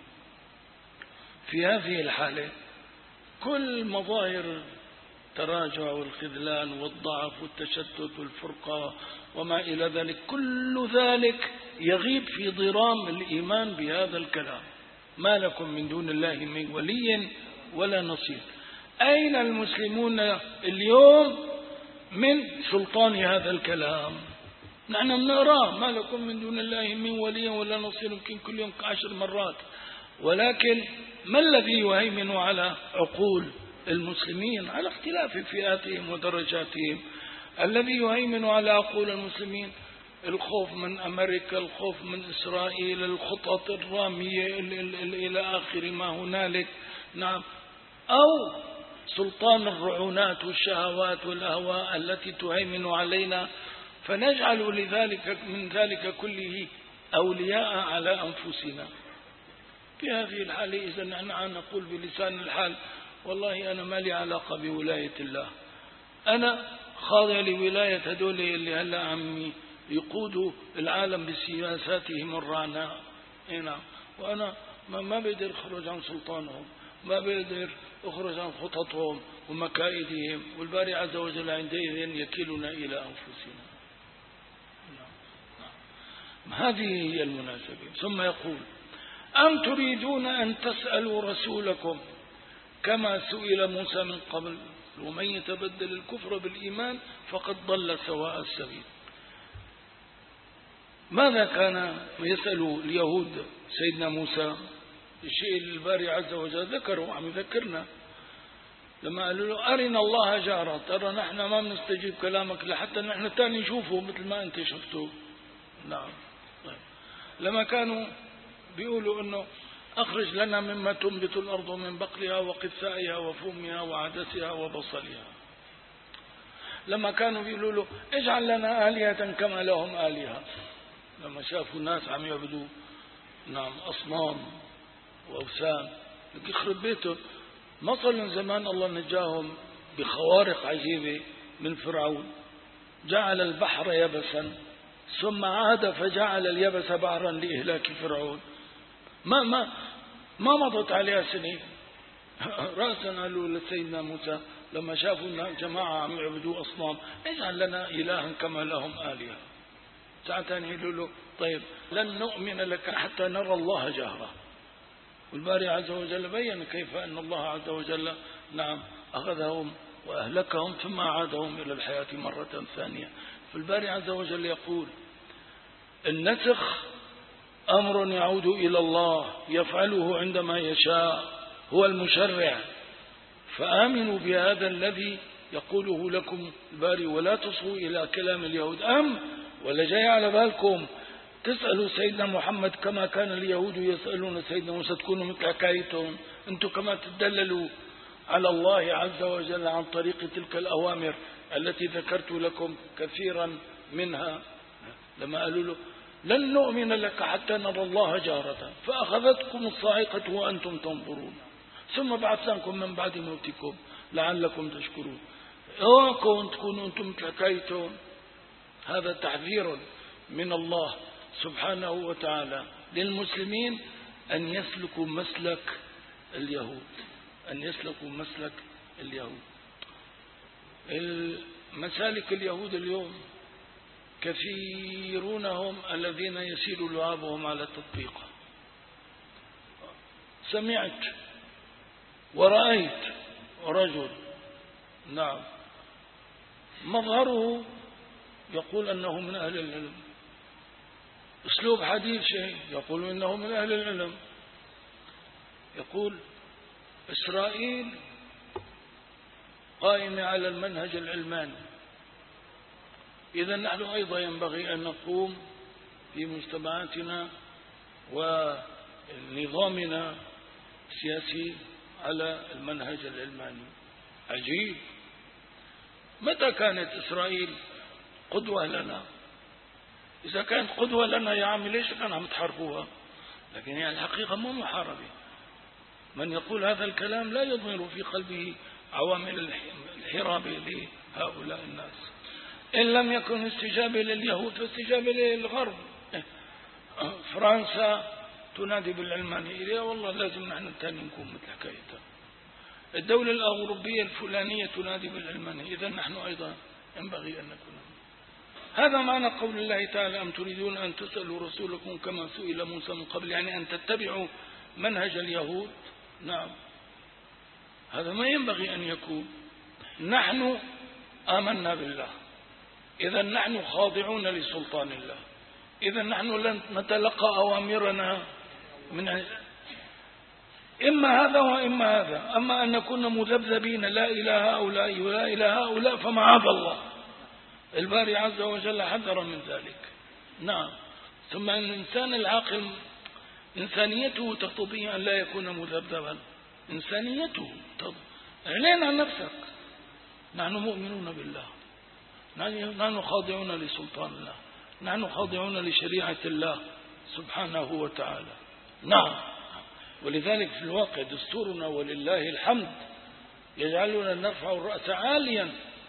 في هذه الحالة كل مظاهر التراجع والخذلان والضعف والتشتت والفرقة وما إلى ذلك، كل ذلك يغيب في ضرام الإيمان بهذا الكلام. ما لكم من دون الله من ولي ولا نصير. أين المسلمون اليوم من سلطان هذا الكلام؟ نحن بنقراه ما لكم من دون الله من ولي ولا نصير يمكن كل يوم عشر مرات، ولكن ما الذي يهيمن على عقول المسلمين على اختلاف فئاتهم ودرجاتهم؟ الذي يهيمن على عقول المسلمين الخوف من أمريكا، الخوف من إسرائيل، الخطط الرامية إلى آخر ما هنالك. نعم. أو سلطان الرعونات والشهوات والأهواء التي تهيمن علينا، فنجعل لذلك من ذلك كله أولياء على أنفسنا. في هذه الحالة إذا نحن نقول بلسان الحال والله أنا ما لي علاقة بولاية الله، أنا خاضع لولاية هدول اللي هلا عم يقودوا العالم بسياساتهم الرعناء. نعم. وأنا ما بقدر أخرج عن سلطانهم، ما بقدر أخرج عن خططهم ومكائدهم، والباري عز وجل عندئذ يكلنا إلى أنفسنا. هذه هي المناسبة. ثم يقول أم تريدون أن تسألوا رسولكم كما سئل موسى من قبل ومن يتبدل الكفر بالإيمان فقد ضل سواء السبيل. ماذا كان يسأل اليهود سيدنا موسى؟ الشيء الباري عز وجل ذكره، عم يذكرنا لما قالوا له أرنا الله جارة، ترى نحن ما بنستجيب كلامك لحتى نحن تاني نشوفه مثل ما أنت شفته. نعم. طيب. لما كانوا بيقولوا أنه أخرج لنا مما تنبت الأرض من بقلها وقثائها وفومها وعدسها وبصلها. لما كانوا بيقولوا له اجعل لنا آلهة كما لهم آلهة، لما شافوا الناس عم يعبدوا نعم أصنام وأوثان، يخرب بيته. ما صار من زمان الله نجاهم بخوارق عجيبة من فرعون، جعل البحر يبسا ثم عاد فجعل اليبس بحرا لإهلاك فرعون. ما ما ما مضت عليها سنين رأسا قالوا لسيدنا موسى لما شافوا أن جماعة عم يعبدوا أصنام اجعل لنا إلها كما لهم آلهة. ساعتين يقولوا له طيب لن نؤمن لك حتى نرى الله جهرة. والباري عز وجل بين كيف أن الله عز وجل نعم أخذهم وأهلكهم ثم عادهم إلى الحياة مرة ثانية. فالباري عز وجل يقول النسخ أمر يعود إلى الله يفعله عندما يشاء، هو المشرع، فآمنوا بهذا الذي يقوله لكم الباري ولا تصغوا إلى كلام اليهود. أم ولا جاي على بالكم تسألوا سيدنا محمد كما كان اليهود يسألون سيدنا موسى تكونوا مثل حكايتهم. أنتم كما تدللوا على الله عز وجل عن طريق تلك الأوامر التي ذكرت لكم كثيرا منها، لما قالوا له لن نؤمن لك حتى نرى الله جارة فأخذتكم الصاعقة وأنتم تنظرون ثم بعثناكم من بعد موتكم لعلكم تشكرون. اوعوا تكونوا أنتم مثل حكايتهم. هذا تحذير من الله سبحانه وتعالى للمسلمين أن يسلكوا مسلك اليهود، أن يسلكوا مسلك اليهود. مسالك اليهود اليوم كثيرون هم الذين يسير لعابهم على التطبيق. سمعت ورأيت رجل نعم مظهره يقول أنه من أهل العلم، أسلوب حديث شيء يقول إنه من أهل العلم، يقول إسرائيل قائمة على المنهج العلماني، إذا نحن أيضا ينبغي أن نقوم في مجتمعاتنا ونظامنا السياسي على المنهج العلماني. عجيب، متى كانت إسرائيل قدوة لنا؟ إذا كانت قدوة لنا يا عمي ليش كان عم تحاربوها؟ لكن هي يعني الحقيقة مو محاربة. من يقول هذا الكلام لا يضمر في قلبه عوامل الحرابة لهؤلاء الناس. إن لم يكن استجابة لليهود فاستجابة للغرب. فرنسا تنادي بالعلمانية، والله لازم نحن الثاني نكون مثل حكايتها. الدولة الأوروبية الفلانية تنادي بالعلمانية، إذا نحن أيضا ينبغي أن نكون. هذا معنى قول الله تعالى أم تريدون أن تسألوا رسولكم كما سئل موسى من قبل، يعني أن تتبعوا منهج اليهود. نعم، هذا ما ينبغي أن يكون. نحن آمنا بالله، إذا نحن خاضعون لسلطان الله، إذا نحن لن نتلقى أوامرنا من إما هذا وإما هذا. أما أن نكون مذبذبين لا إله هؤلاء ولا إله هؤلاء فمعاذ الله، الباري عز وجل حذر من ذلك. نعم. ثم أن الإنسان العاقل إنسانيته تقتضي أن لا يكون مذبذبا، إنسانيته تقتضي. اعلن عن نفسك، نحن مؤمنون بالله، نحن خاضعون لسلطان الله، نحن خاضعون لشريعة الله سبحانه وتعالى. نعم. ولذلك في الواقع دستورنا ولله الحمد يجعلنا نرفع الرأس عاليا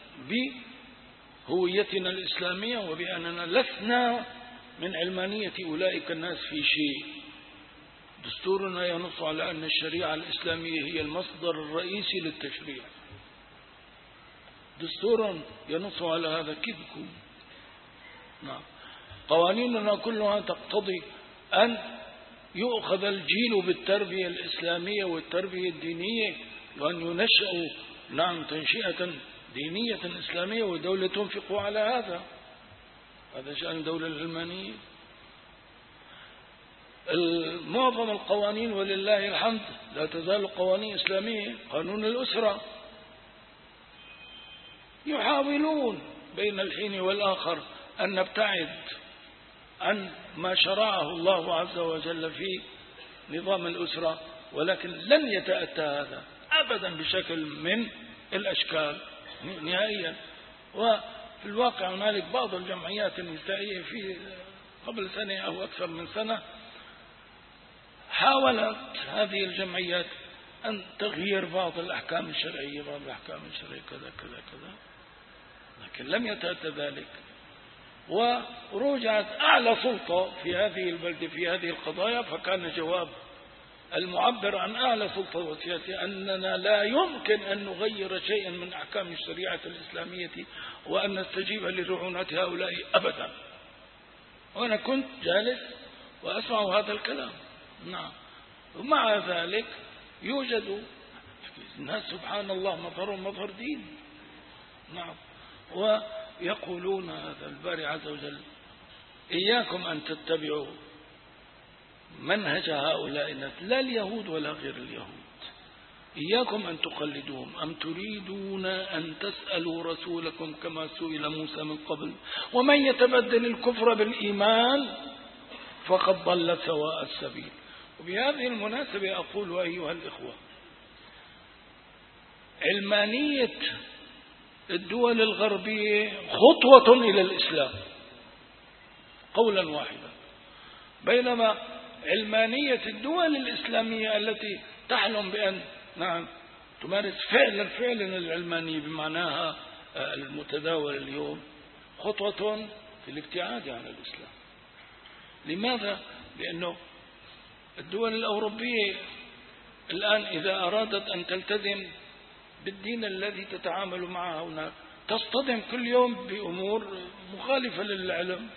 بهويتنا الإسلامية وبأننا لسنا من علمانية أولئك الناس في شيء. دستورنا ينص على أن الشريعة الإسلامية هي المصدر الرئيسي للتشريع. دستور ينص على هذا كيف يكون؟ نعم. قوانيننا كلها تقتضي أن يؤخذ الجيل بالتربية الإسلامية والتربية الدينية، وأن ينشأوا نعم تنشئة دينية إسلامية، ودولة تنفق على هذا. هذا شأن الدولة العلمانية. معظم القوانين ولله الحمد لا تزال قوانين إسلامية. قانون الأسرة يحاولون بين الحين والآخر أن نبتعد عن ما شرعه الله عز وجل في نظام الأسرة، ولكن لن يتأتى هذا أبدا بشكل من الأشكال نهائيا. وفي الواقع هنالك بعض الجمعيات النسائية في قبل سنة أو أكثر من سنة حاولت هذه الجمعيات أن تغيير بعض الأحكام الشرعية، بعض الأحكام الشرعية كذا كذا كذا، لكن لم يتأتى ذلك. ورجعت أعلى سلطة في هذه البلدة في هذه القضايا، فكان جواب المعبر عن أعلى سلطة وسياسية أننا لا يمكن أن نغير شيئا من أحكام الشريعة الإسلامية وأن نستجيب لرعونات هؤلاء أبدا. وأنا كنت جالس وأسمع هذا الكلام. نعم. ومع ذلك يوجد الناس سبحان الله مظهر مظهر دين. نعم. ويقولون هذا الباري عز وجل إياكم أن تتبعوا منهج هؤلاء الناس، لا اليهود ولا غير اليهود، إياكم أن تقلدوهم. أم تريدون أن تسألوا رسولكم كما سئل موسى من قبل ومن يتبدل الكفر بالإيمان فقد ضل سواء السبيل. وبهذه المناسبة أقول أيها الإخوة، علمانية الدول الغربية خطوة إلى الإسلام قولا واحدا، بينما علمانية الدول الإسلامية التي تحلم بأن نعم تمارس فعلا فعلا العلمانية بمعناها المتداول اليوم خطوة في الابتعاد عن الإسلام. لماذا؟ لأنه الدول الأوروبية الآن إذا أرادت أن تلتزم بالدين الذي تتعامل معه هناك تصطدم كل يوم بأمور مخالفة للعلم،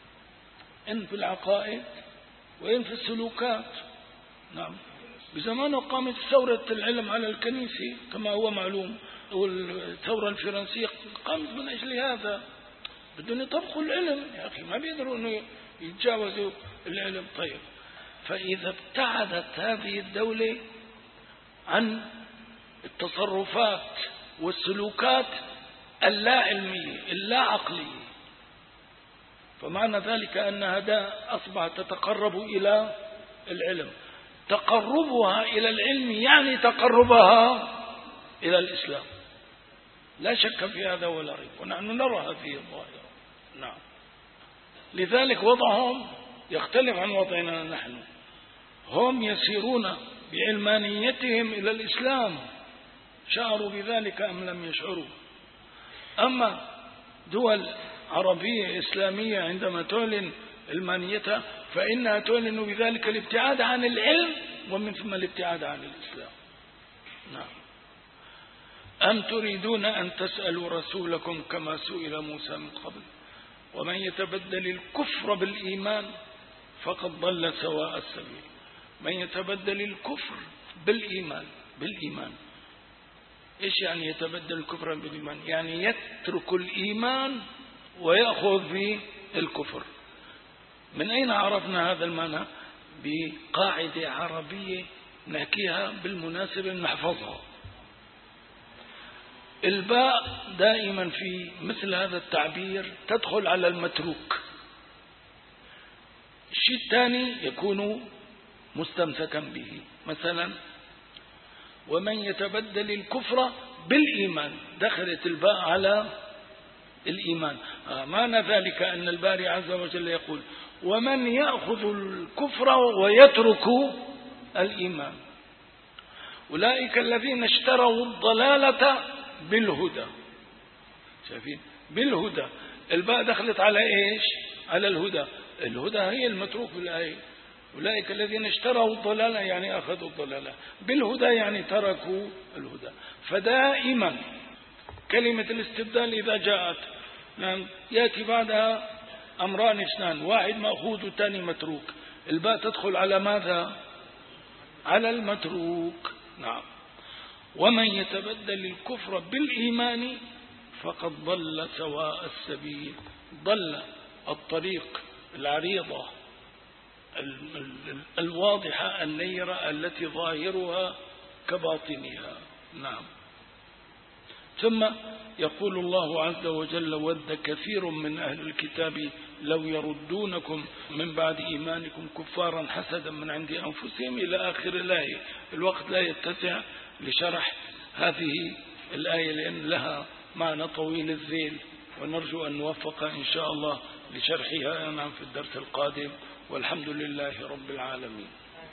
إن في العقائد وإن في السلوكات. نعم، بزمانه قامت ثورة العلم على الكنيسة كما هو معلوم، والثورة الفرنسية قامت من أجل هذا، بدهم يطبقوا العلم يا أخي، ما بيقدروا أنه يتجاوزوا العلم. طيب، فإذا ابتعدت هذه الدولة عن التصرفات والسلوكات اللا علمية اللا عقلية، فمعنى ذلك أنها أصبحت تتقرب إلى العلم. تقربها إلى العلم يعني تقربها إلى الإسلام، لا شك في هذا ولا ريب، ونحن نرى هذه الظاهرة. نعم، لذلك وضعهم يختلف عن وضعنا نحن. هم يسيرون بعلمانيتهم إلى الإسلام، شعروا بذلك أم لم يشعروا. أما دول عربية إسلامية عندما تعلن علمانيتها فإنها تعلن بذلك الابتعاد عن العلم ومن ثم الابتعاد عن الإسلام. نعم. أم تريدون أن تسألوا رسولكم كما سئل موسى من قبل ومن يتبدل الكفر بالإيمان فقد ضل سواء السبيل. من يتبدل الكفر بالإيمان، بالإيمان إيش يعني يتبدل الكفر بالإيمان؟ يعني يترك الإيمان ويأخذ في الكفر. من أين عرفنا هذا المعنى؟ بقاعدة عربية نحكيها بالمناسبة نحفظها. الباء دائما في مثل هذا التعبير تدخل على المتروك. الشيء الثاني يكون مستمسكا به، مثلا ومن يتبدل الكفر بالإيمان، دخلت الباء على الإيمان. معنى ذلك أن الباري عز وجل يقول ومن يأخذ الكفر ويترك الإيمان أولئك الذين اشتروا الضلالة بالهدى. شايفين؟ بالهدى، الباء دخلت على إيش؟ على الهدى. الهدى هي المتروك في الآية. أولئك الذين اشتروا الضلالة يعني أخذوا الضلالة، بالهدى يعني تركوا الهدى. فدائما كلمة الاستبدال إذا جاءت نعم يأتي بعدها أمران اثنان، واحد مأخوذ والثاني متروك. الباء تدخل على ماذا؟ على المتروك. نعم. ومن يتبدل الكفر بالإيمان فقد ضل سواء السبيل. ضل الطريق العريضة الواضحة النيرة التي ظاهرها كباطنها. نعم. ثم يقول الله عز وجل ود كثير من أهل الكتاب لو يردونكم من بعد إيمانكم كفارا حسدا من عند أنفسهم إلى آخر الآية. الوقت لا يتسع لشرح هذه الآية لأن لها معنى طويل الذيل، ونرجو أن نوفق إن شاء الله لشرحها نعم في الدرس القادم، والحمد لله رب العالمين.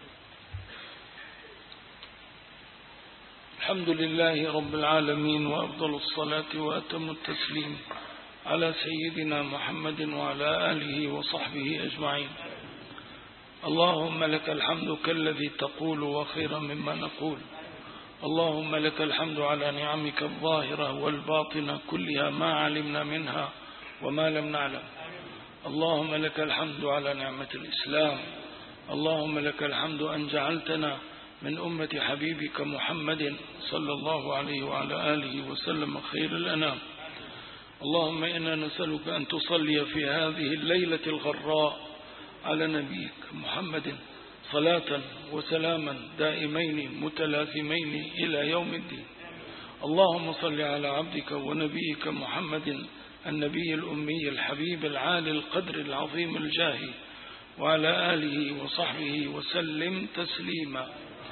الحمد لله رب العالمين، وأفضل الصلاة وأتم التسليم على سيدنا محمد وعلى آله وصحبه أجمعين. اللهم لك الحمد كالذي تقول وخيرا مما نقول. اللهم لك الحمد على نعمك الظاهرة والباطنة كلها ما علمنا منها وما لم نعلم. اللهم لك الحمد على نعمة الإسلام. اللهم لك الحمد أن جعلتنا من أمة حبيبك محمد صلى الله عليه وعلى آله وسلم خير الأنام. اللهم إنا نسألك أن تصلي في هذه الليلة الغراء على نبيك محمد صلاة وسلاما دائمين متلازمين إلى يوم الدين. اللهم صل على عبدك ونبيك محمد النبي الأمي الحبيب العالي القدر العظيم الجاه، وعلى آله وصحبه وسلم تسليما.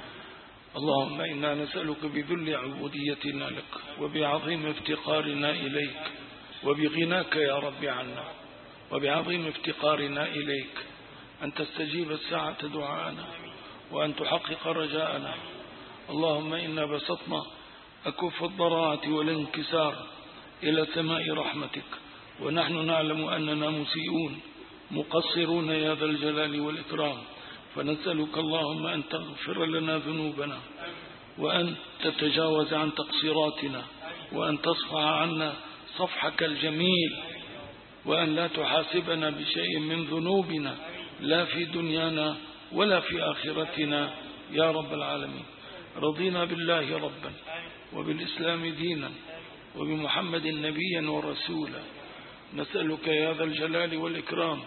اللهم إنا نسألك بذل عبوديتنا لك وبعظيم افتقارنا إليك وبغناك يا رب عنا وبعظيم افتقارنا إليك أن تستجيب الساعة دعاءنا وأن تحقق رجاءنا. اللهم إنا بسطنا أكف الضراعة والانكسار إلى سماء رحمتك ونحن نعلم أننا مسيئون مقصرون يا ذا الجلال والإكرام، فنسألك اللهم أن تغفر لنا ذنوبنا وأن تتجاوز عن تقصيراتنا وأن تصفح عنا صفحك الجميل وأن لا تحاسبنا بشيء من ذنوبنا لا في دنيانا ولا في آخرتنا يا رب العالمين. رضينا بالله ربا وبالإسلام دينا وبمحمد نبيا ورسولا. نسألك يا ذا الجلال والإكرام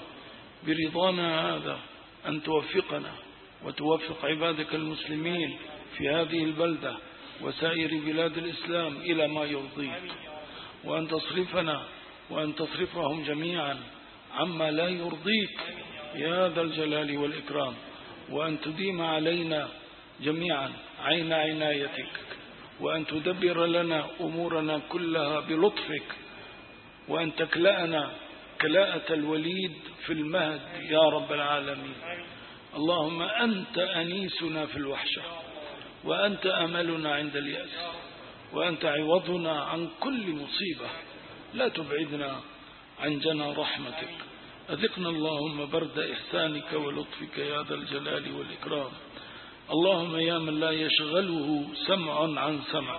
برضانا هذا أن توفقنا وتوفق عبادك المسلمين في هذه البلدة وسائر بلاد الإسلام إلى ما يرضيك، وأن تصرفنا وأن تصرفهم جميعا عما لا يرضيك يا ذا الجلال والإكرام، وأن تديم علينا جميعا عين عنايتك وأن تدبر لنا أمورنا كلها بلطفك وأن تكلأنا كلاءة الوليد في المهد يا رب العالمين. اللهم أنت أنيسنا في الوحشة وأنت أملنا عند اليأس وأنت عوضنا عن كل مصيبة، لا تبعدنا عن جنى رحمتك. أذقنا اللهم برد إحسانك ولطفك يا ذا الجلال والإكرام. اللهم يا من لا يشغله سمع عن سمع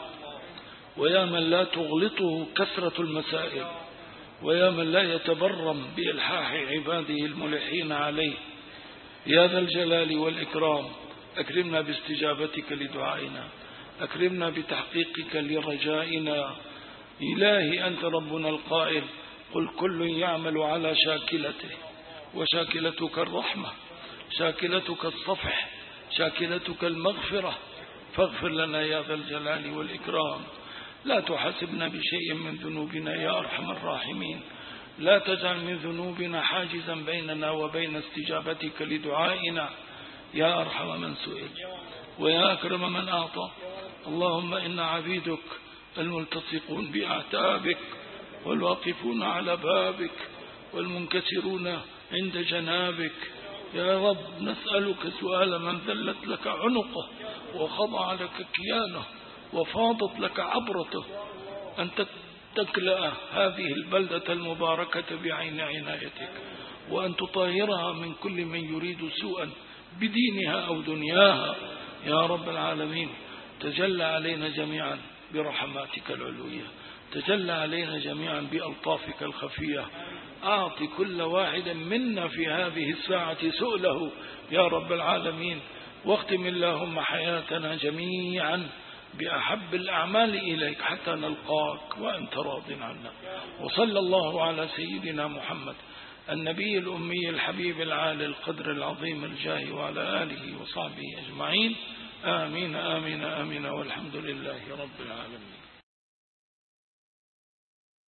ويا من لا تغلطه كثرة المسائل ويا من لا يتبرم بإلحاح عباده الملحين عليه يا ذا الجلال والإكرام، أكرمنا باستجابتك لدعائنا، أكرمنا بتحقيقك لرجائنا. إلهي أنت ربنا القائل قل كل يعمل على شاكلته وشاكلتك الرحمة شاكلتك الصفح شاكلتك المغفرة، فاغفر لنا يا ذا الجلال والإكرام. لا تحاسبنا بشيء من ذنوبنا يا أرحم الراحمين، لا تجعل من ذنوبنا حاجزا بيننا وبين استجابتك لدعائنا يا أرحم من سئل ويا أكرم من أعطى. اللهم إن عبيدك الملتصقون بأعتابك والواقفون على بابك والمنكسرون عند جنابك يا رب، نسألك سؤال من ذلت لك عنقه وخضع لك كيانه وفاضت لك عبرته أن تكلأ هذه البلدة المباركة بعين عنايتك وأن تطهرها من كل من يريد سوءا بدينها أو دنياها يا رب العالمين. تجلى علينا جميعا برحماتك العلوية، تجلى علينا جميعا بألطافك الخفية. أعطي كل واحد منا في هذه الساعة سؤله يا رب العالمين، واختم اللهم حياتنا جميعا بأحب الأعمال إليك حتى نلقاك وأنت راض عنا. وصلى الله على سيدنا محمد النبي الأمي الحبيب العالي القدر العظيم الجاه وعلى آله وصحبه أجمعين. آمين آمين آمين والحمد لله رب العالمين.